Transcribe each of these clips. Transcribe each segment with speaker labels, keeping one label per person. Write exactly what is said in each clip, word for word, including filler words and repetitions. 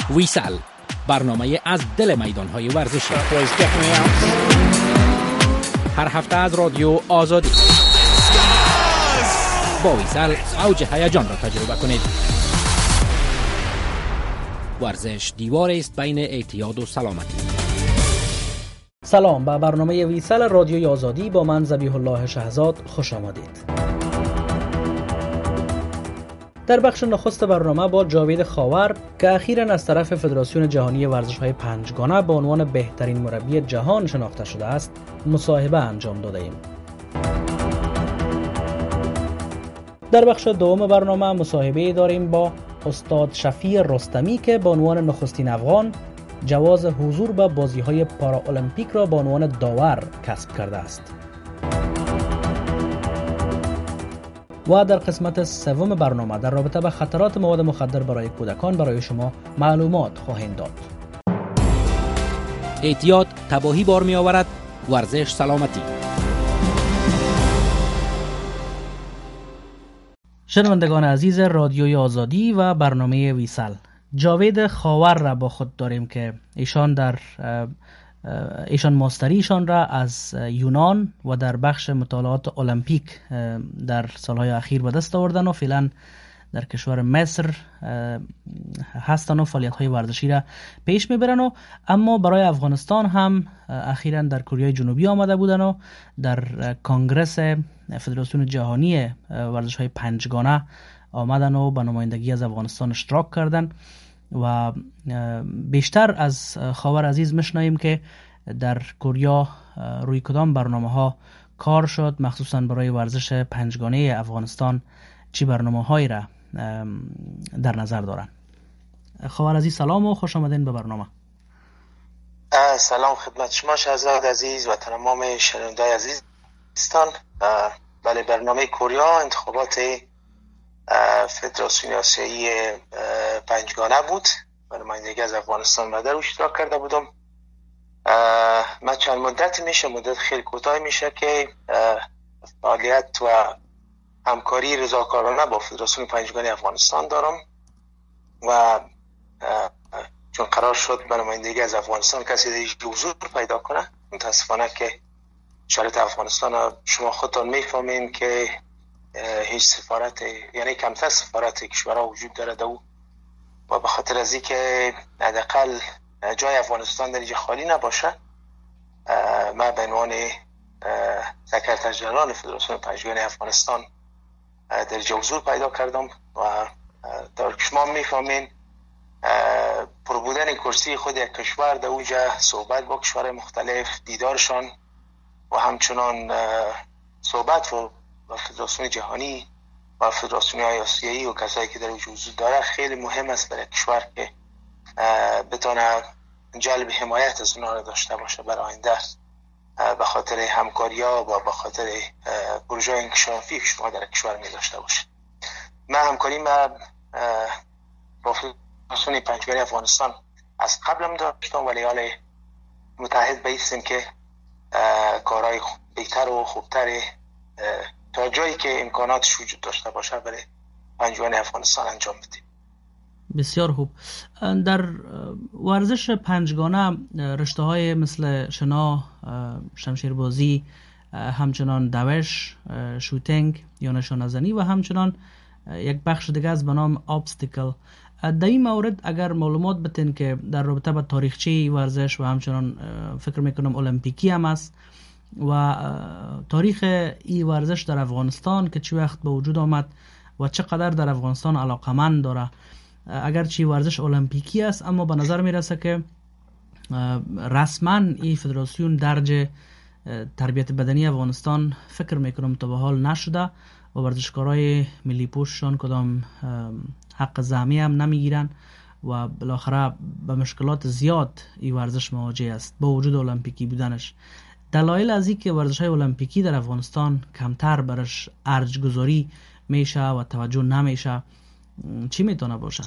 Speaker 1: ویسال، برنامه از دل میدان‌های ورزشی. هر هفته از رادیو آزادی. با ویسال اوج هیجان را تجربه کنید. ورزش دیوار است بین اعتیاد و سلامتی.
Speaker 2: سلام، به برنامه ویسال رادیوی آزادی با من ذبیح الله شهزاد خوش آمدید. در بخش نخست برنامه با جاوید خاور که اخیراً از طرف فدراسیون جهانی ورزش‌های پنجگانه به عنوان بهترین مربی جهان شناخته شده است، مصاحبه انجام داده ایم. در بخش دوم برنامه مصاحبه داریم با استاد شفیع رستمی که به عنوان نخستین افغان جواز حضور به بازی‌های پارالمپیک را به عنوان داور کسب کرده است. و در قسمت سوم برنامه در رابطه با خطرات مواد مخدر برای کودکان برای شما معلومات خواهیم داد.
Speaker 1: اعتیاد تباهی بار می آورد، ورزش سلامتی.
Speaker 2: شنوندگان عزیز رادیوی آزادی و برنامه ویسال، جاوید خاور را با خود داریم که ایشان در ایشان ماستریشان را از یونان و در بخش مطالعات المپیک در سالهای اخیر به دست آوردن و فعلا در کشور مصر هستن و فعالیت‌های ورزشی را پیش میبرن و اما برای افغانستان هم اخیراً در کره جنوبی آمده بودن و در کنگرس فدراسیون جهانی ورزش‌های پنجگانه آمدن و به نمایندگی از افغانستان اشتراک کردن و بیشتر از خاور عزیز میشنویم که در کره روی کدام برنامه‌ها کار شد، مخصوصاً برای ورزش پنجگانه افغانستان چی برنامه‌هایی را در نظر دارن. خاور عزیز سلام و خوش آمدین به برنامه.
Speaker 3: سلام خدمت شما شهزاد عزیز و تمام شنوندگان عزیزستان. بله، برنامه کره انتخابات فدراسیون آسیایی پنجگانه بود و نمایندگی از افغانستان و در اشتراک کرده بودم. من چند مدت میشه مدت خیلی کوتاه میشه که فعالیت و همکاری رضاکارانه با فدراسیون پنجگانه افغانستان دارم و چون قرار شد به نمایندگی از افغانستان کسی دیگه حضور پیدا کنه، متاسفانه که شرایط افغانستان شما خودتان میفهمین که هیچ سفارت، یعنی کمتر سفارت کشورها وجود دارد و و به خاطر از اینکه حداقل جای افغانستان در اینجا خالی نباشه، من به عنوان سکرتر ژنرال فدراسیون پنجگانه افغانستان در اینجا حضور پیدا کردم و در شما میفهمین پر بودن کرسی خود یک کشور در اونجا صحبت با کشورهای مختلف، دیدارشان و همچنان صحبت و فدراسیون جهانی و فدراسیون آسیایی و کسایی که در اونجا حضور داره خیلی مهم است برای کشور که بتونه جلب حمایت از اونها را داشته باشه برای آینده، به خاطر همکاری‌ها و به خاطر پروژه انکشافی که شما در کشور می داشته باشه. من همکاری ما با فدراسیون پنجگانه افغانستان از قبلم داشتم ولی حالا متحد به ایستیم که کارهای بهتر و خوبتر تا جایی که امکاناتش وجود داشته باشه برای پنجگانه افغانستان انجام بدیم.
Speaker 2: بسیار خوب. در ورزش پنجگانه رشته‌های مثل شنا، شمشیربازی، همچنان دوش، شوتینگ یا نشانه‌زنی و همچنان یک بخش دیگه از به نام ابستیکل. در این مورد اگر معلومات بتین که در رابطه با تاریخچه ورزش و همچنان فکر میکنم المپیکی هم است و تاریخ این ورزش در افغانستان که چه وقت به وجود آمد و چقدر در افغانستان علاقمند داره، اگر چی ورزش المپیکی است اما به نظر میرسه که رسما این فدراسیون درج تربیت بدنی افغانستان فکر میکنم تا به حال نشده و ورزشکارای ملی پوششان کدام حق زعمی هم نمیگیرن و بالاخره به مشکلات زیاد این ورزش مواجه است با وجود المپیکی بودنش. دلایل از این که ورزش‌های المپیکی در افغانستان کمتر برش ارج گذاری میشه و توجه نمیشه چی میتونه باشه؟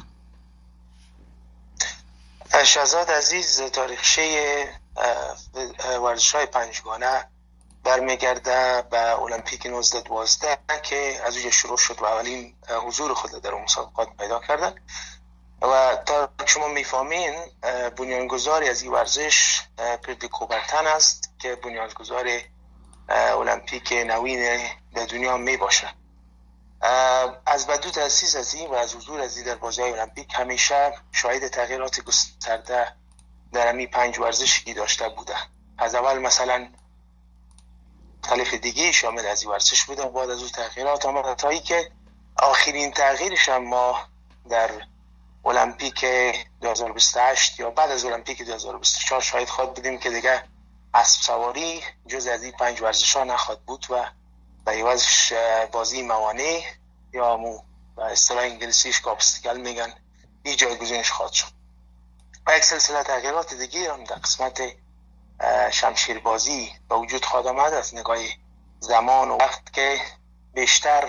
Speaker 3: شهزاد عزیز، تاریخچه ورزش‌های پنجگانه برمیگرده به المپیک نوزده دوازده که از اونجا شروع شد و اولین حضور خود در اون مسابقات پیدا کردن و تا شما میفهمین بنیانگذاری از این ورزش پردی کوبرتن است که بنیانگذار المپیک نوین در دنیا می باشه. از بدو تأسیس از این و از حضور از این در بازی‌های المپیک همیشه شاهد تغییرات گسترده در همین پنج ورزشی داشته بوده. از اول مثلا مختلف دیگه شامل از این ورزش بوده، بعد از اون تغییرات آمده تا ای که آخرین تغییرش هم ما در المپیک دو هزار و بیست و هشت یا بعد از المپیک دو هزار و بیست و چهار شاهد خواهد بودیم که دیگه اسب سواری جز از این پنج ورزش ها نخواهد بود و به عوضش بازی موانع یا مو به اصطلاح انگلیسیش کاپستیکل میگن این جایگزینش خواهد شد. و یک سلسله تغییرات دیگه هم در قسمت شمشیر بازی به وجود خواهد آمد از نگاه زمان و وقت که بیشتر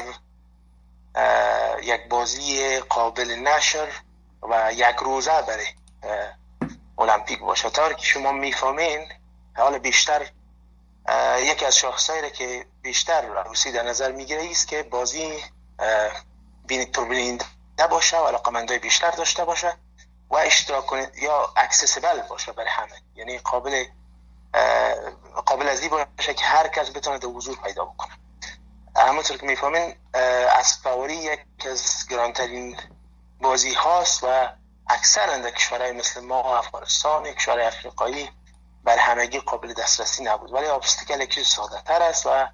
Speaker 3: یک بازی قابل نشر و یک روزه برای المپیک باشه. طور که شما میفهمین حالا بیشتر یکی از شاخصایی که بیشتر عروسی در نظر میگیره است که بازی بیننده باشه و علاقمندای بیشتر داشته باشه و اشتراک کنید یا اکسسیبل باشه برای همه، یعنی قابل قابل از این باشه که هر کس بتونه در حضور پیدا بکنه. همونطور که میفهمین اسب سواری یک از گرانترین بازی هاست و اکثر در کشورهای مثل ما، افغانستان، کشورهای افریقایی بر همگی قابل دسترسی نبود، ولی ابستیکل یکی ساده تر است و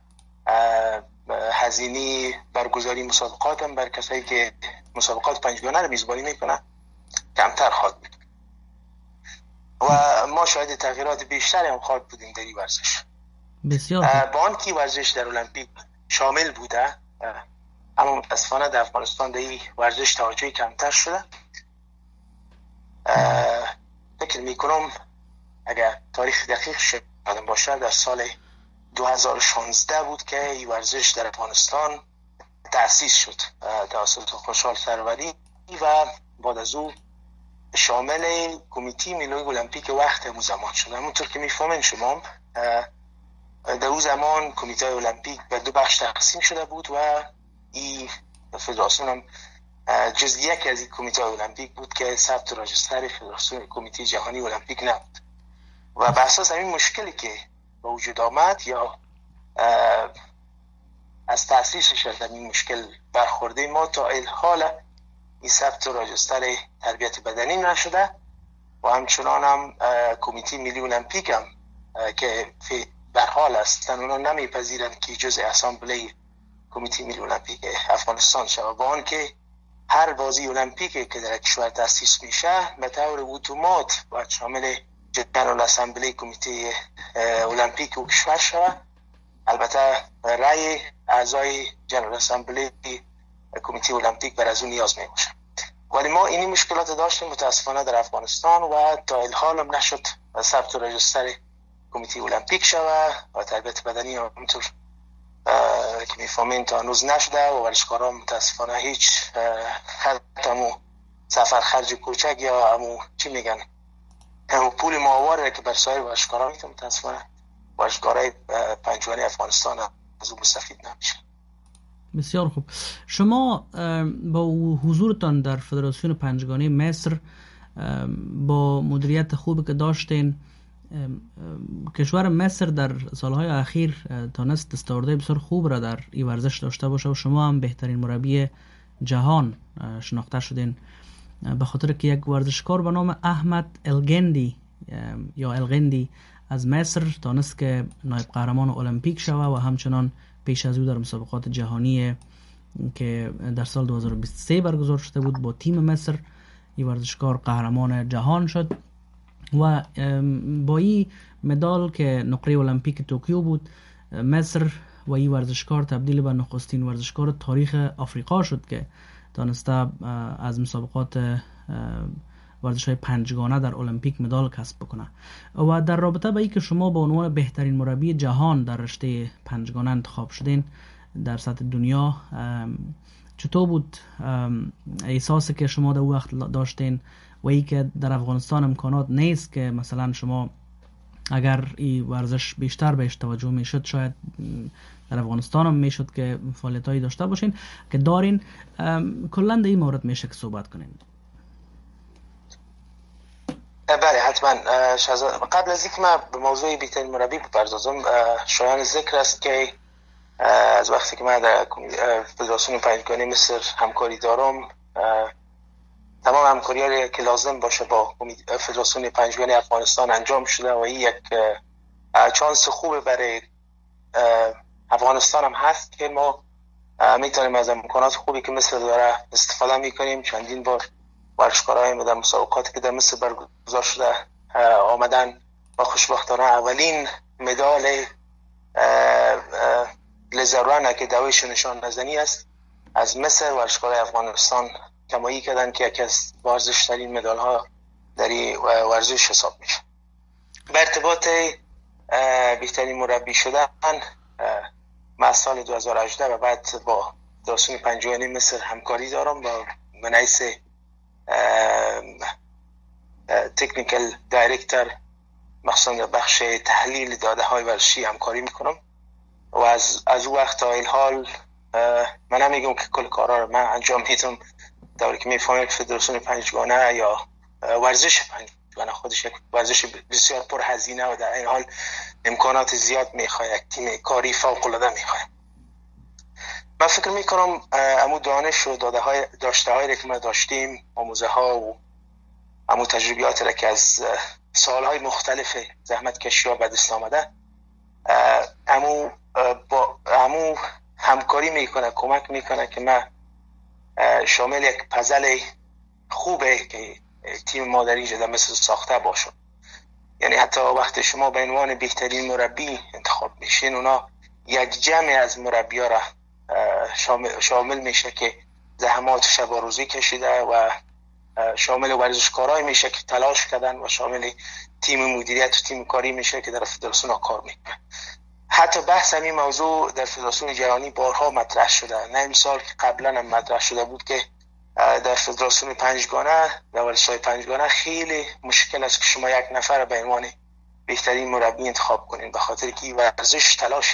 Speaker 3: هزینه برگزاری مسابقات هم بر کسایی که مسابقات پنجگانه رو میزبانی میکنن کمتر خواهد بود و ما شاید تغییرات بیشتری هم خواهد بودیم در این ورزش.
Speaker 2: بسیار
Speaker 3: با آنکه ورزش در المپیک شامل بوده اما متاسفانه در افغانستان در این ورزش توجهی کمتر شده. فکر میکنم اگر تاریخ دقیق شدن باشه در سال دو هزار و شانزده بود که این ورزش در افغانستان تأسیس شد توسط خوشحال سروری و بعد از او شامل کمیته ملی المپیک وقت همون زمان شد. همونطور که میفهمین شما در اون زمان کمیته المپیک به دو بخش تقسیم شده بود و این فدراسیون هم جز یک از این کمیته المپیک بود که ثبت راجستر فدراسیون کمیته جهانی المپیک نبود و به اساس همین مشکلی که به وجود آمد یا از تأسیسش از این مشکل برخورده ما تا الحال این ثبت راجستر تربیت بدنی نشده و همچنان هم کمیته ملی المپیک هم که در حال هستن اونا نمیپذیرند که جزء اسامبله کمیته ملی المپیک افغانستان شود، با آن که هر بازی المپیکی که در کشور تأسیس میشه به طور اتومات باید شامل جنرال اسامبله کمیته المپیک و کشور شود. البته رأی اعضای جنرال اسامبله کمیته المپیک بر از اون نیاز میباشه، ولی ما اینی مشکلات داشتیم متاسفانه در افغانستان و تا الحال هم نشد ثبت و رجستر کمیته المپیک شود و تربیت بدنی همونطور که میفهمین تا هنوز نشده و ورزشکاران متاسفانه هیچ حتی همون سفر خرج کوچک یا همون چی میگن همون پول معاوره که بر سایر ورزشکاران میتونه متاسفانه ورزشکارای پنجگانه افغانستان از اون مستفید نمیشه.
Speaker 2: بسیار خوب. شما با حضورتان در فدراسیون پنجگانه مصر با مدیریت خوبی که داشتین، کشور مصر در سالهای اخیر تانست دستاوردهای بسیار خوب را در این ورزش داشته باشه و شما هم بهترین مربی جهان شناخته شدین به خاطر که یک ورزشکار به نام احمد الگندی یا الگندی از مصر تانست که نایب قهرمان المپیک شود و همچنان پیش از او در مسابقات جهانی که در سال دو هزار و بیست و سه برگزار شده بود با تیم مصر این ورزشکار قهرمان جهان شد و با این مدال که نقره المپیک توکیو بود مصر و این ورزشکار تبدیل به نخستین ورزشکار تاریخ آفریقا شد که تانسته از مسابقات ورزش‌های پنجگانه در المپیک مدال کسب بکنه. و در رابطه با این که شما به عنوان بهترین مربی جهان در رشته پنجگانه انتخاب شدین در سطح دنیا، چطور بود احساسی که شما در وقت داشتین و ای که در افغانستان امکانات نیست که مثلا شما اگر این ورزش بیشتر بهش توجه میشد شاید در افغانستان هم میشد که فعالیتایی داشته باشین که دارین، کلا در این مورد میشه که صحبت کنین؟
Speaker 3: حتما. قبل از اینکه من به موضوع بهترین مربی بپردازم، شایان ذکر است که از وقتی که من در فدراسیون پنجگانه مصر همکاری دارم، تمام همکاری‌هایی که لازم باشه با فدراسیون پنجگانه افغانستان انجام شده و این یک چانس خوبه برای افغانستان هم هست که ما میتونیم از امکانات خوبی که مصر داره استفاده میکنیم. چندین بار ورزشکارای ما در مسابقاتی که در مصر برگزار شده آمدن و خوشبختانه اولین مدال لزرانه که دویش نشان نزنی است از مصر ورزشکارای افغانستان کمایی کردن که یکی از ورزشترین مدال ها در ورزش حساب میشه. به ارتباط بهترین مربی شدن، من سال دو هزار و هجده و بعد با فدراسیون پنجگانه مصر همکاری دارم با منیس تکنیکل دایرکتور مخصوصا بخش تحلیل داده های ورزشی همکاری میکنم و از از اون وقت تا الحال من نمیگم که کل کارا رو من انجام میدم. دوری که میفهمم فدراسیون پنجگانه یا ورزش پنجگانه خودش یک ورزش بسیار پر هزینه و در این حال امکانات زیاد میخواد، یک تیم کاری فوق العاده میخواد. من فکر میکنم امو دانش و داده های داشته هایی که ما داشتیم، آموزه ها و امو تجربیات را که از سالهای مختلف زحمت کشی ها به دست آمده، امو با امو همکاری میکنه، کمک میکنه که ما شامل یک پزل خوبه که تیم ما در اینجا مثل ساخته باشون. یعنی حتی وقتی شما به عنوان بهترین مربی انتخاب میشین، اونا یک جمع از مربی ها را شامل, شامل میشه که زحمات شب و روزی کشیده و شامل ورزشکارای میشه که تلاش کردن و شامل تیم مدیریت و تیم کاری میشه که در فدراسیون کار میکنه. حتی بحث همین موضوع در فدراسیون جهانی بارها مطرح شده، نه امسال که قبلا هم مطرح شده بود که در فدراسیون پنجگانه در ورزش‌های پنجگانه خیلی مشکل است که شما یک نفر به عنوان بهترین مربی انتخاب کنین، به خاطر که ورزش تلاش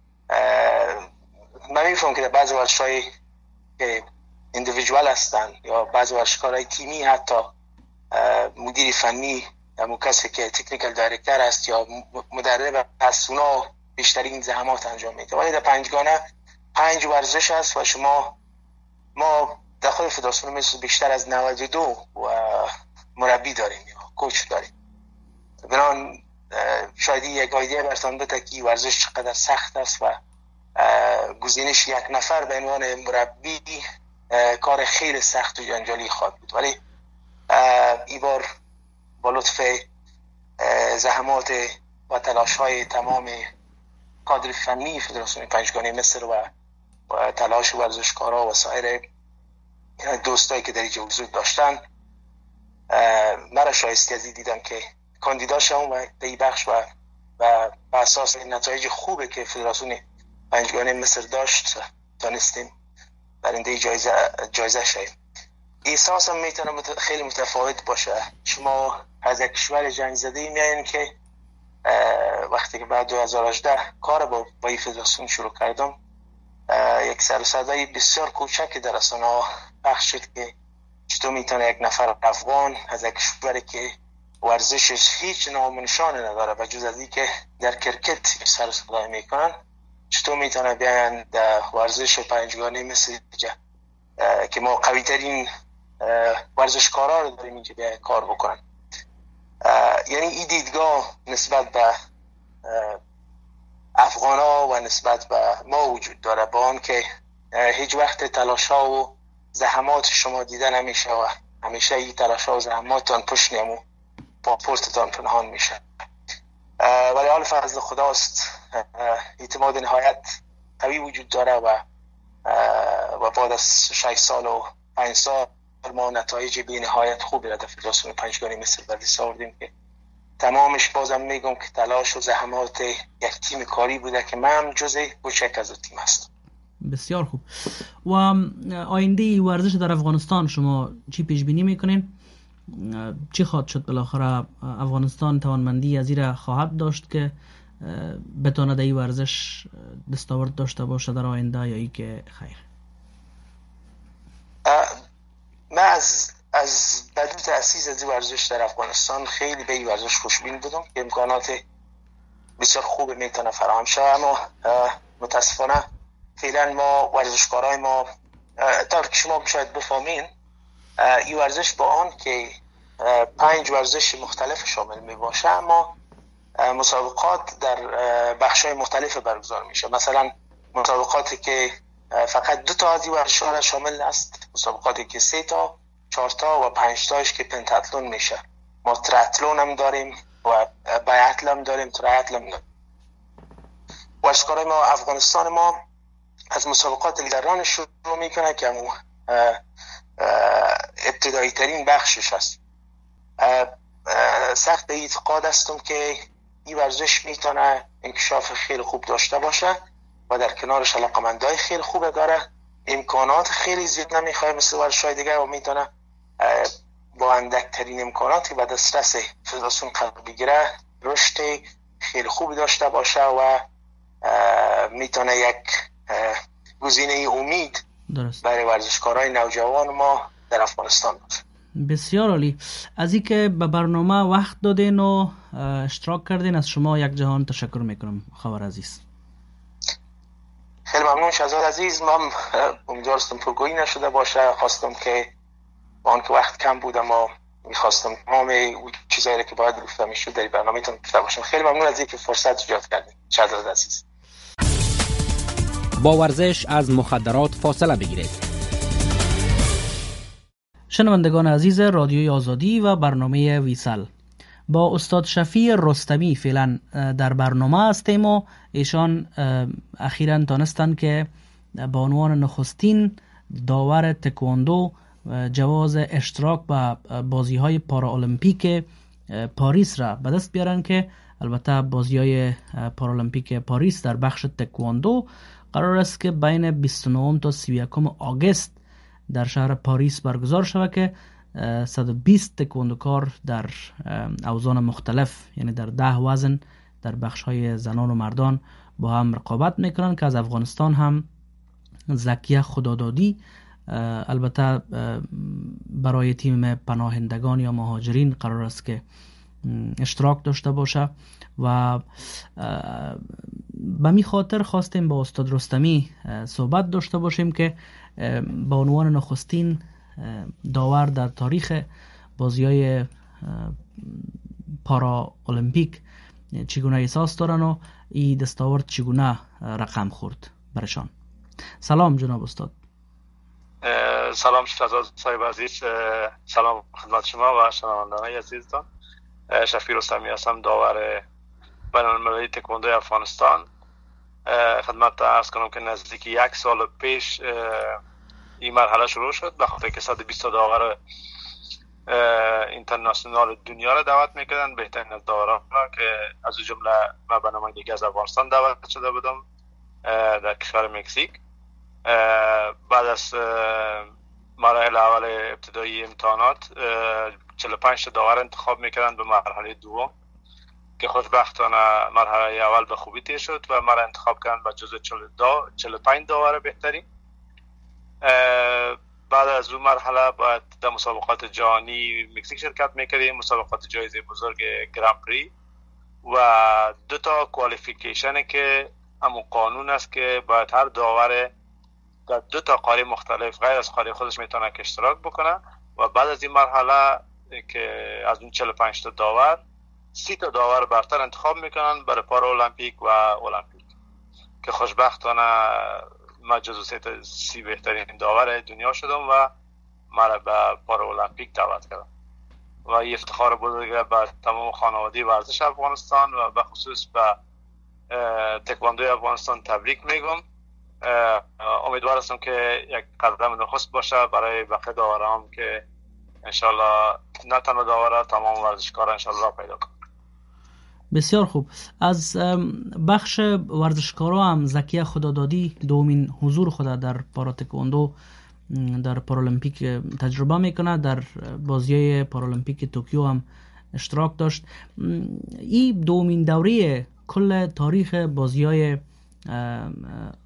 Speaker 3: من میفهمم که در بعضی ورزش‌های که اندیویدوال هستن یا بعضی ورزشکارای تیمی، حتی مدیر فنی یا کسی که تکنیکال دایرکتور است یا مدرب هست، اونا بیشترین زحمات انجام میده. ولی در پنجگانه پنج ورزش است و شما ما در خود فدراسیون مصر بیشتر از نود و دو و مربی داریم یا کوچ داریم. بنان شاید یک ایده برتان بده که ورزش چقدر سخت است و گزینش یک نفر به عنوان مربی کار خیلی سخت و جنجالی خواهد بود. ولی این بار با لطف زحمات و تلاش های تمام کادر فنی فدراسیون پنجگانه مصر و, و تلاش ورزشکارا و سایر دوستایی که در اینجا حضور داشتن، مرا شایسته از دیدم که کاندیدا شدم و در این بخش و و بر اساس نتایج خوبه که فدراسیون پنجگانه مصر داشت تانستیم برنده جایزه جایزه شدیم. احساسم میتونه مت... خیلی متفاوت باشه. شما از یک کشور جنگ زده میایین که وقتی که بعد دو هزار و هجده کار با با فدراسیون شروع کردم، یک سر و صدای بسیار کوچکی در رسانه‌ها پخش شد که چطور میتونه یک نفر افغان از یک کشوری که ورزشش هیچ نام و نشانی نداره و جز از این که در کرکت سر و صدا میکنن، چطور میتونه بیان در ورزش پنجگانه مثل که ما قوی ترین ورزشکارا رو داریم اینجا بیان کار بکنن. یعنی این دیدگاه نسبت به افغانا و نسبت به ما وجود داره، با آن که هیچ وقت تلاش‌ها و زحمات شما دیده نمیشه و همیشه این تلاش‌ها و زحماتتان پشت نمو پاپورتتان پنهان میشه. ولی حال فضل خداست، اعتماد نهایت قوی وجود داره و و بعد از شش سال و پنج سال ما نتایج بی نهایت خوبی را در فدراسیون پنجگانه مصر به دست آوردیم که تمامش بازم میگم که تلاش و زحمات یک تیم کاری بوده که من هم جزء کوچک از تیم هستم.
Speaker 2: بسیار خوب. و آینده ورزش در افغانستان شما چی پیش بینی میکنین؟ چی خواهد شد بالاخره؟ افغانستان توانمندی از این خواهد داشت که بتونه در این ورزش دستاورد داشته باشه در آینده یا ای که خیر؟
Speaker 3: من از از بدو تأسیس از ورزش در افغانستان خیلی به این ورزش خوشبین بودم که امکانات بسیار خوب میتونه فراهم شه، اما متاسفانه فعلا ما ورزشکارای ما طور که شما شاید بفهمین این ورزش با آن که پنج ورزش مختلف شامل می باشه، اما مسابقات در بخش‌های مختلف برگزار میشه. مثلا مسابقاتی که فقط دو تا از این ورزش‌ها شامل است، مسابقاتی که سه تا، چهار تا و پنج تاش که پنتاتلون میشه. ما تریاتلون هم داریم و بیاتل هم داریم، تریاتل هم داریم. ورزشکارای ما افغانستان ما از مسابقات لیدران شروع میکنه که همون ابتدایی ترین بخشش است. سخت به اعتقاد هستم که این ورزش میتونه انکشاف خیلی خوب داشته باشه و در کنارش علاقمندای خیلی خوب داره، امکانات خیلی زیاد نمیخواد مثل ورزش‌های دیگه و میتونه با اندکترین امکاناتی و دسترس فدراسیون قرار بگیره، رشد خیلی خوب داشته باشه و میتونه یک گزینه امید درست برای ورزشکارای نوجوان ما در افغانستان باشه.
Speaker 2: بسیار عالی. از اینکه به برنامه وقت دادین و اشتراک کردین از شما یک جهان تشکر میکنم خبر عزیز.
Speaker 3: خیلی ممنون شهزاد عزیز. من امیدوارستم پرگویی نشده باشه، خواستم که با آنکه وقت کم بود اما میخواستم تمام اون چیزایی که باید گفته میشد در برنامه‌تون گفته باشم. خیلی ممنون از اینکه فرصت ایجاد کردین شهزاد عزیز.
Speaker 1: با ورزش از مخدرات فاصله بگیرید.
Speaker 2: شنوندگان عزیز رادیوی آزادی و برنامه ویسل، با استاد شفیع رستمی فعلا در برنامه هستیم و ایشان اخیراً تانستن که با عنوان نخستین داور تکواندو جواز اشتراک به بازی‌های پارالمپیک پاریس را به دست بیارن که البته بازی‌های پارالمپیک پاریس در بخش تکواندو قرار است که بین بیست و نه تا سی و یک آگوست در شهر پاریس برگزار شود که صد و بیست تکواندوکار در اوزان مختلف، یعنی در ده وزن در بخش‌های زنان و مردان با هم رقابت میکنن که از افغانستان هم زکیه خدادادی البته برای تیم پناهندگان یا مهاجرین قرار است که اشتراک داشته باشه و به می خاطر خواستیم با استاد رستمی صحبت داشته باشیم که با عنوان نخستین داور در تاریخ بازی‌های پارا المپیک چگونه احساس دارن و این دستاورد چگونه رقم خورد برشان. سلام جناب استاد.
Speaker 4: سلام شهزاد صاحب عزیز، سلام خدمت شما و شنوندگان عزیزتان. شفیع رستمی هستم، داور بین‌المللی تکواندو افغانستان. خدمت عرض کنم که نزدیک یک سال پیش این مرحله شروع شد به خاطر که صد و بیست داور اینترنشنال دنیا را دعوت میکردن، بهترین از داوران را که از جمله من به نمایندگی از افغانستان دعوت شده بودم در کشور مکزیک. بعد از مراحل اول ابتدایی امتحانات چهل و پنج داور انتخاب میکردن به مرحله دوم که خوشبختانه مرحله اول به خوبی تیر شد و مرا انتخاب کردن به جزو چهل و پنج داور بهترین. بعد از اون مرحله باید در مسابقات جهانی مکزیک شرکت میکردیم، مسابقات جایزه بزرگ گران پری و دو تا کوالیفیکیشن که همون قانون است که باید هر داور در دو تا قاره مختلف غیر از قاره خودش میتونه که اشتراک بکنه و بعد از این مرحله که از اون چهل و پنج تا داور سی تا داور برتر انتخاب میکنن برای پارا المپیک و المپیک که خوشبختانه من جزو سی تا سی بهترین داور دنیا شدم و مرا به پارا المپیک دعوت کردم و این افتخار بزرگه به تمام خانواده ورزش افغانستان و به خصوص به تکواندوی افغانستان تبریک میگم. امیدوار هستم که یک قدم نخست باشه برای بقیه داوران که انشالله نه تنها داورا تمام ورزشکارا انشالله پیدا کنن.
Speaker 2: بسیار خوب. از بخش ورزشکارا هم زکیه خدادادی دومین حضور خود در پارا تکواندو در پارالمپیک تجربه میکنه، در بازی‌های پارالمپیک توکیو هم اشتراک داشت. این دومین دوره کل تاریخ بازی‌های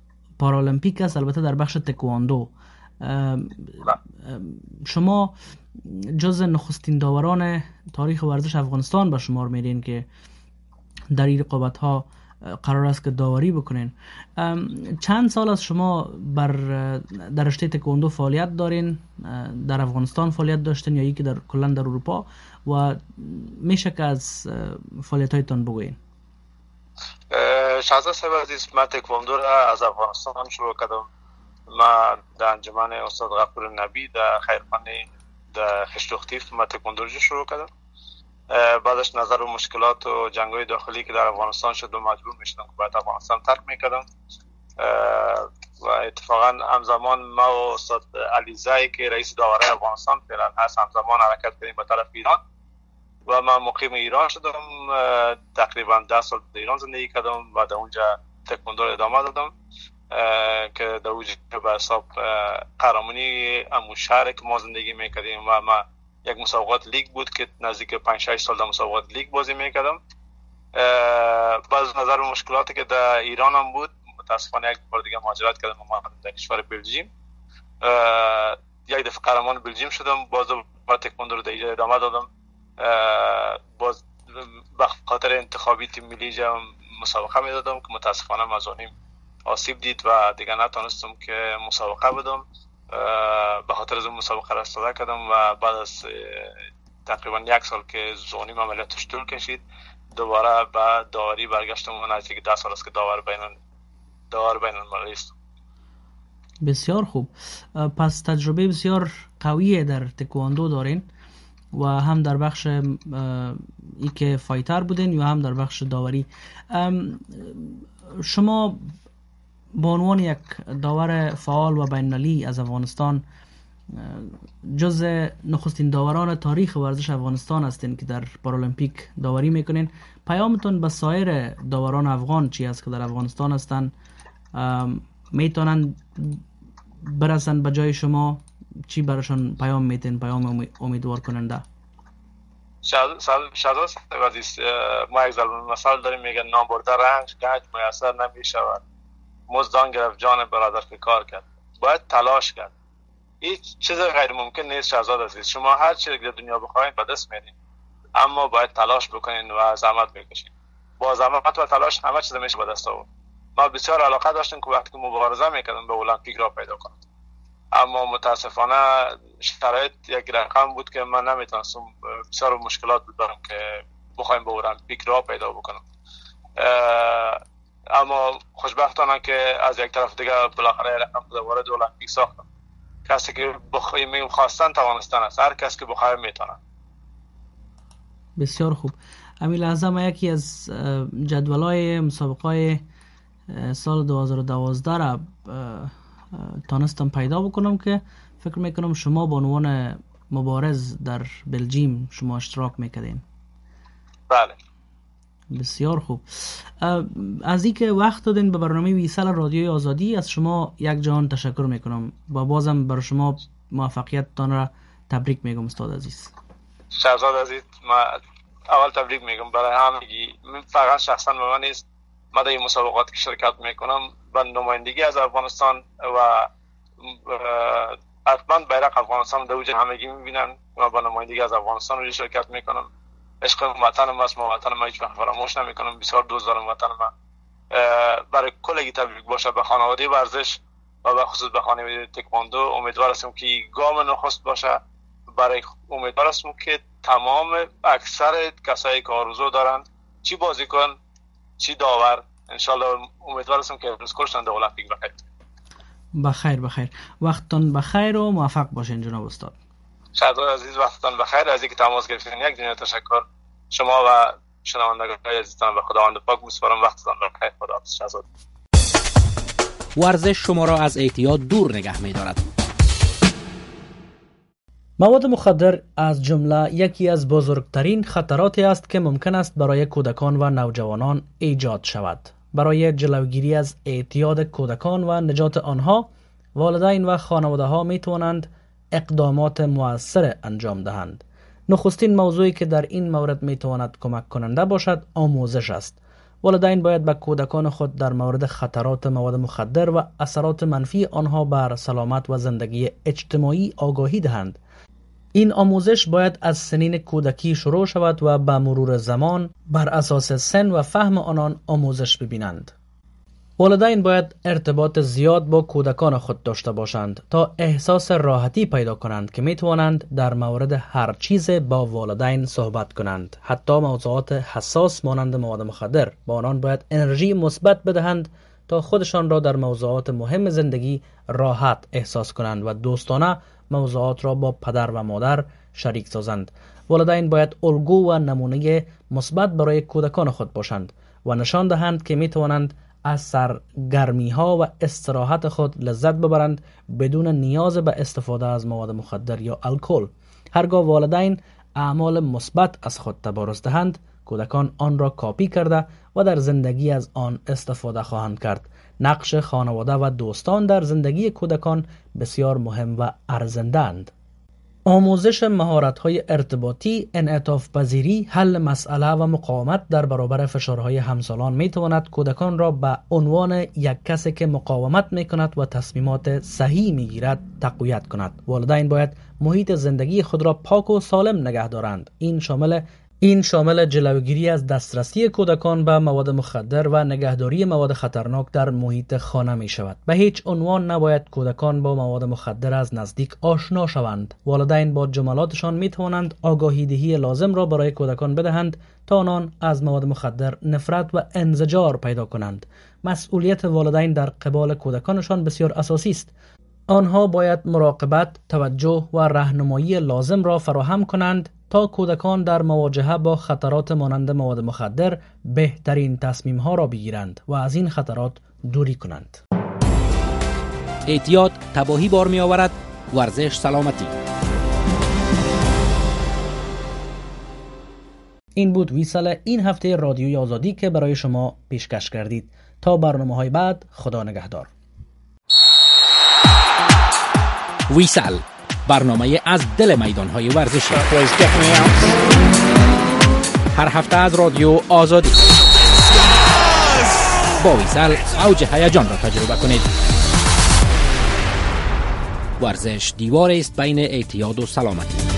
Speaker 2: پارالمپیک است، البته در بخش تکواندو. شما جز نخستین داوران تاریخ ورزش افغانستان به شمار میرین که در این رقابت ها قرار است که داوری بکنین. چند سال از شما بر در رشته تکواندو فعالیت دارین؟ در افغانستان فعالیت داشتین یا یکی در کلا در اروپا؟ و میشه که از فعالیت هایتان بگوین؟
Speaker 4: شهزاد صاحب عزیز، من تکواندو را از افغانستان شروع کردم. ما در انجمن استاد غفور نبی در خیرخانه در خشتوختیف ما تکواندو رو شروع کردم. بعدش نظر و مشکلات و جنگ‌های داخلی که در افغانستان شد و مجبور میشدم که باید افغانستان ترک میکردم و اتفاقا همزمان ما و استاد علی زایی که رئیس داوره افغانستان فعلا هست همزمان حرکت کردیم به طرف ایران و من مقیم ایران شدم. تقریبا ده سال در ایران زندگی کردم و در اونجا تکواندو رو ادامه دادم که در اونجا به حساب قهرمانی همون شهر که ما زندگی میکردیم و ما یک مسابقات لیگ بود که نزدیک پنج شش سال در مسابقات لیگ بازی میکردم. باز نظر و مشکلاتی که در ایران هم بود، متاسفانه یک بار دیگه مهاجرت کردم و در کشور بلژیم یک دفعه قهرمان بلژیم شدم. باز با تکواندو رو در اینجا ادامه دادم. باز به خاطر انتخابی تیم ملی جام مسابقه میدادم که متاسفانه مزانیم آسیب دید و دیگه نتونستم که مسابقه بدم. به خاطر از اون مسابقه را استفاده کردم و بعد از تقریبا یک سال که زونیم عملیاتش طول کشید دوباره به داوری برگشتم و نزدیک ده سال است که داور بین داور بین المللی است.
Speaker 2: بسیار خوب. پس تجربه بسیار قویه در تکواندو دارین و هم در بخش ای که فایتر بودین یا هم در بخش داوری. شما به عنوان یک داور فعال و بین‌المللی از افغانستان جز نخستین داوران تاریخ ورزش افغانستان هستین که در پارالمپیک داوری میکنین. پیامتون به سایر داوران افغان چی است که در افغانستان هستن؟ میتونن برسن به جای شما؟ چی براشون پیام میتین؟ پیام امیدوار کننده؟
Speaker 4: شهزاد عزیز، ما یک ضرب المثل داریم میگن نام برده رنج گنج میسر نمیشود، مزدان گرفت جان برادر که کار کرد. باید تلاش کرد. هیچ چیز غیر ممکن نیست شهزاد عزیز. شما هر چیزی که در دنیا بخواید به دست میارین، اما باید تلاش بکنین و زحمت بکشین. با زحمت و تلاش همه چیز میشه به دست آورد. ما بسیار علاقه داشتیم که وقتی مبارزه میکردم به المپیک را پیدا کنم، اما متاسفانه شرایط یک رقم بود که من نمیتونستم. بسیار مشکلات بود دارم که بخوایم به المپیک را پیدا بکنم. اما خوشبختانه که از یک طرف دیگه بالاخره رقم خود وارد المپیک ساختم. کسی که بخوای می خواستن توانستن است، هر کس که بخواد میتونه.
Speaker 2: بسیار خوب. همین لحظه ما یکی از جدولای مسابقات سال دو هزار و دوازده را تانستم پیدا بکنم که فکر میکنم شما به عنوان مبارز در بلژیم شما اشتراک میکردین.
Speaker 4: بله.
Speaker 2: بسیار خوب. از اینکه وقت دادین به برنامه ویسال رادیوی آزادی از شما یک جهان تشکر میکنم و بازم برای شما موفقیتتان را تبریک میگم استاد عزیز.
Speaker 4: شهزاد عزیز، ما اول تبریک میگم برای همگی، فقط شخصا به من نیست. ما در این مسابقات که شرکت میکنم به نمایندگی از افغانستان و حتما بیرق افغانستان در وجه همگی میبینن و به نمایندگی از افغانستان رو شرکت میکنم. عشق وطن ما است، ما وطن ما هیچ وقت فراموش نمیکنم. بسیار دوست دارم وطن ما. برای کلگی تبریک باشه به خانواده ورزش و به خصوص به خانواده تکواندو. امیدوار هستم که گام نخست باشه. برای امیدوار هستم که تمام اکثر کسایی که آرزو دارن، چی بازیکن چی داور، انشالله امیدوار هستم که امروز کشتن در المپیک بخیر.
Speaker 2: بخیر بخیر. وقتتون بخیر و موفق باشین جناب استاد.
Speaker 4: شهزاد عزیز، وقتتان بخیر. از اینکه تماس گرفتین یک دنیا تشکر. شما و شنوندگان عزیزتان به خداوند پاک میسپارم. وقتتان بخیر. خداحافظ شهزاد.
Speaker 1: ورزش شما را از اعتیاد دور نگه می‌دارد.
Speaker 2: مواد مخدر از جمله یکی از بزرگترین خطراتی است که ممکن است برای کودکان و نوجوانان ایجاد شود. برای جلوگیری از اعتیاد کودکان و نجات آنها، والدین و خانواده ها می توانند اقدامات مؤثر انجام دهند. نخستین موضوعی که در این مورد می تواند کمک کننده باشد آموزش است. والدین باید به کودکان خود در مورد خطرات مواد مخدر و اثرات منفی آنها بر سلامت و زندگی اجتماعی آگاهی دهند. این آموزش باید از سنین کودکی شروع شود و به مرور زمان بر اساس سن و فهم آنان آموزش ببینند. والدین باید ارتباط زیاد با کودکان خود داشته باشند تا احساس راحتی پیدا کنند که می توانند در مورد هر چیز با والدین صحبت کنند. حتی موضوعات حساس مانند مواد مخدر با آنان باید انرژی مثبت بدهند تا خودشان را در موضوعات مهم زندگی راحت احساس کنند و دوستانه موضوعات را با پدر و مادر شریک سازند. والدین باید الگو و نمونه مثبت برای کودکان خود باشند و نشان دهند که می توانند از سرگرمی ها و استراحت خود لذت ببرند بدون نیاز به استفاده از مواد مخدر یا الکل. هرگاه والدین اعمال مثبت از خود تبارز دهند، کودکان آن را کاپی کرده و در زندگی از آن استفاده خواهند کرد. نقش خانواده و دوستان در زندگی کودکان بسیار مهم و ارزنده‌اند. آموزش مهارت‌های ارتباطی، انعطاف پذیری، حل مسئله و مقاومت در برابر فشارهای همسالان می‌تواند کودکان را به عنوان یک کسی که مقاومت می‌کند و تصمیمات صحیح می‌گیرد تقویت کند. والدین باید محیط زندگی خود را پاک و سالم نگه دارند. این شامل این شامل جلوگیری از دسترسی کودکان به مواد مخدر و نگهداری مواد خطرناک در محیط خانه می شود. به هیچ عنوان نباید کودکان با مواد مخدر از نزدیک آشنا شوند. والدین با جملاتشان می توانند آگاهی دهی لازم را برای کودکان بدهند تا آنان از مواد مخدر نفرت و انزجار پیدا کنند. مسئولیت والدین در قبال کودکانشان بسیار اساسی است. آنها باید مراقبت، توجه و راهنمایی لازم را فراهم کنند تا کودکان در مواجهه با خطرات مانند مواد مخدر بهترین تصمیم ها را بگیرند و از این خطرات دوری کنند.
Speaker 1: اعتیاد تباهی بار می آورد، ورزش سلامتی.
Speaker 2: این بود ویسال این هفته رادیوی آزادی که برای شما پیشکش کردید. تا برنامه های بعد، خدا نگهدار.
Speaker 1: ویسال، برنامه از دل میدان‌های ورزشی. هر هفته از رادیو آزادی. با ویسال اوج هیجان را تجربه کنید. ورزش دیواری است بین اعتیاد و سلامتی.